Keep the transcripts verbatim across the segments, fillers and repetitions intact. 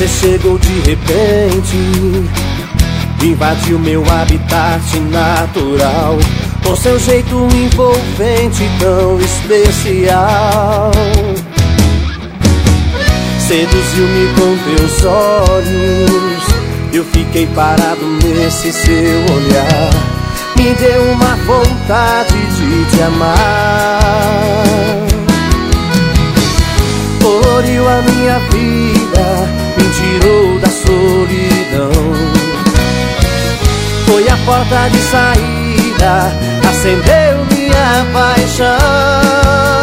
Você chegou de repente, invadiu meu habitat natural, com seu jeito envolvente tão especial. Seduziu-me com teus olhos, eu fiquei parado nesse seu olhar. Me deu uma vontade de te amar. Floriu a minha vida, me tirou da solidão. Foi a porta de saída, acendeu minha paixão.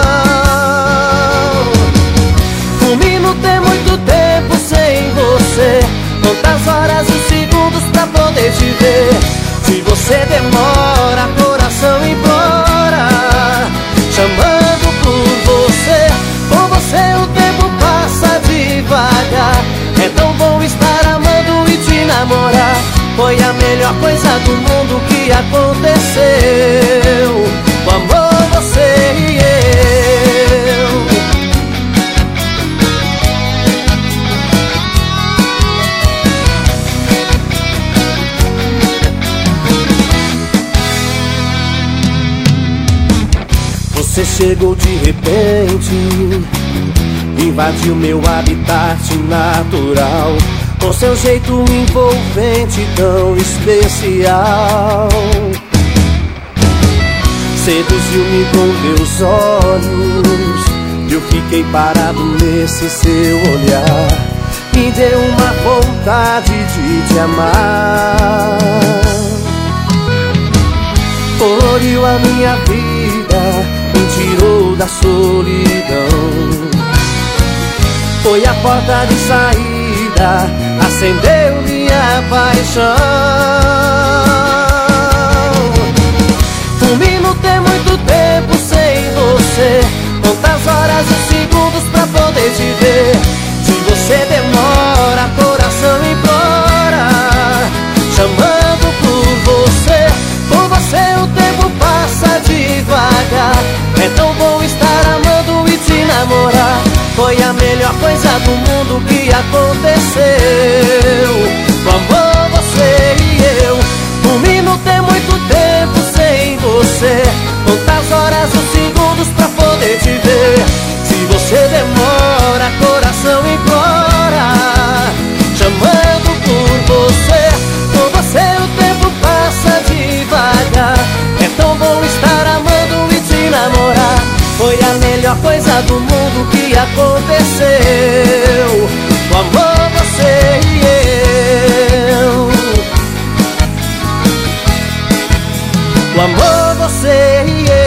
Um minuto é muito tempo sem você, quantas horas e segundos pra poder te ver. Se você demora, coração implora, chamando por você. Com você o tempo passa devagar, é tão bom estar amando e te namorar. Foi a melhor coisa do mundo que aconteceu. O amor, você e eu. Você chegou de repente, invadiu meu habitat natural, com seu jeito envolvente tão especial. Seduziu-me com teus olhos, eu fiquei parado nesse seu olhar. Me deu uma vontade de te amar. Floriu a minha vida, me tirou da solidão. Foi a porta de saída, acendeu minha paixão. Um minuto é muito tempo sem você, quantas horas e segundos pra poder te ver. Se você demora, coração implora, chamando por você. Com você o tempo passa devagar, é tão bom estar amando e te namorar. Foi a melhor coisa do mundo que aconteceu. O amor, você e eu. Um minuto é muito tempo sem você, quantas horas ou segundos pra poder te ver. Se você demora, coração implora, chamando por você. Com você o tempo passa devagar, é tão bom estar amando e te namorar. Foi a melhor coisa do mundo que aconteceu. O amor, você e eu. O amor, você e eu.